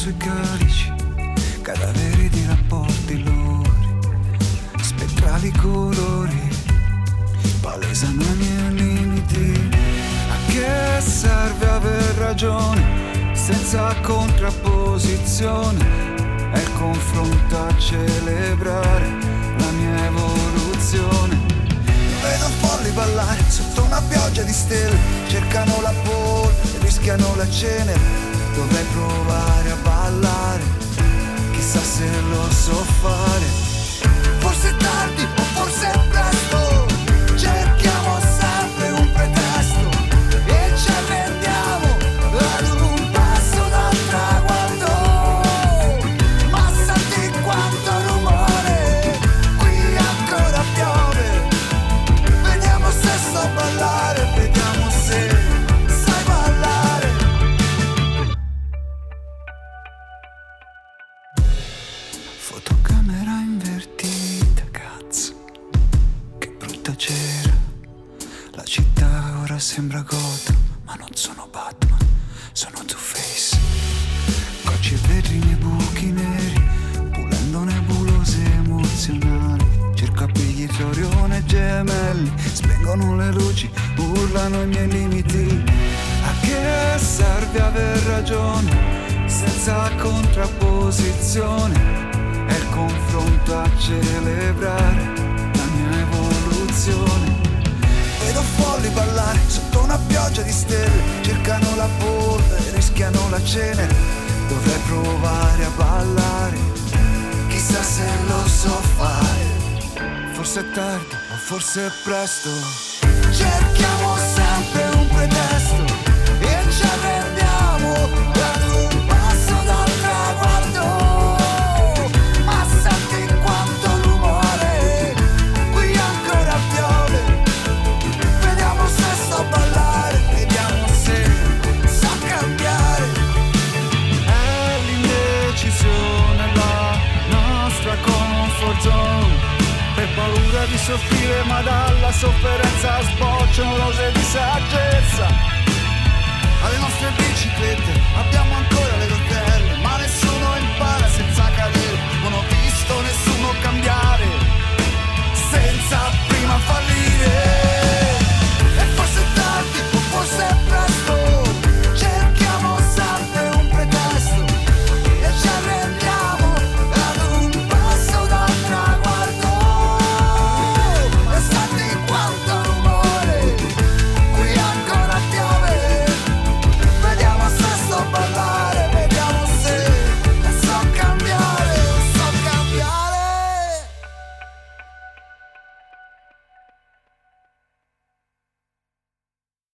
e calici, cadaveri di rapporti lori, spettrali colori, palesano i miei limiti. A che serve aver ragione senza contrapposizione? È il confronto a celebrare la mia evoluzione. Vedo folli ballare sotto una pioggia di stelle, cercano la polvere, rischiano la cenere. Dovrei provare a ballare, chissà se lo so fare. Forse è tardi o forse è presto, cerchiamo sempre un pretesto e ci arrendiamo ad un passo dal traguardo. Ma senti quanto rumore, qui ancora piove. Vediamo se so ballare, vediamo se sai ballare. Fotocamera invertita, cazzo, che brutta cera. La città ora sembra Gotham, ma non sono Batman, sono Two-Face. Cocci e vetri nei buchi neri, pulendo nebulose emozionali. Cerco appigli tra Orione e gemelli, spengono le luci, urlano i miei limiti. A che serve aver ragione senza contrapposizione? È il confronto a celebrare la mia evoluzione. Vedo folli ballare sotto una pioggia di stelle, cercano la polvere, rischiano la cenere. Dovrei provare a ballare, chissà se lo so fare. Forse è tardi o forse è presto, cerchiamo sempre un pretesto e ci arrendiamo ad un passo dal traguardo. Ma senti quanto rumore, qui ancora piove. Vediamo se so ballare, vediamo se so cambiare. È l'indecisione la nostra comfort zone, per paura di soffrire, ma dalla sofferenza sbocciano rose di saggezza. Alle nostre biciclette abbiamo ancora le rotelle, ma nessuno impara se